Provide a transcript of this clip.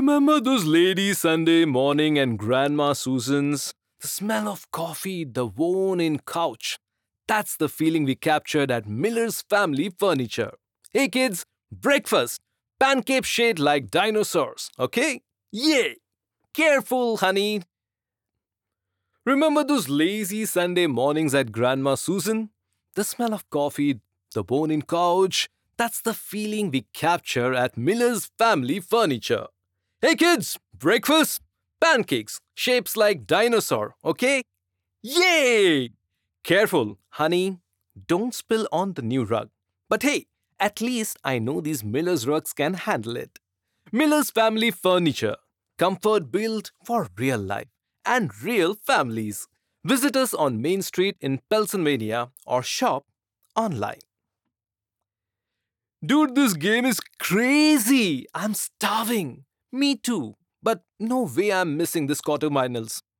Remember those lady Sunday morning and Grandma Susan's? The smell of coffee, the worn-in couch. That's the feeling we captured at Miller's Family Furniture. Hey kids, breakfast! Pancake shaped like dinosaurs, okay? Yay! Careful, honey. Remember those lazy Sunday mornings at Grandma Susan? The smell of coffee, the bone-in couch. That's the feeling we capture at Miller's Family Furniture. Hey kids, breakfast? Pancakes, shapes like dinosaur, okay? Yay! Careful, honey. Don't spill on the new rug. But hey, at least I know these Miller's rugs can handle it. Miller's Family Furniture. Comfort built for real life and real families. Visit us on Main Street in Pennsylvania or shop online. Dude, this game is crazy. I'm starving. Me too. But no way I'm missing this quarterfinals.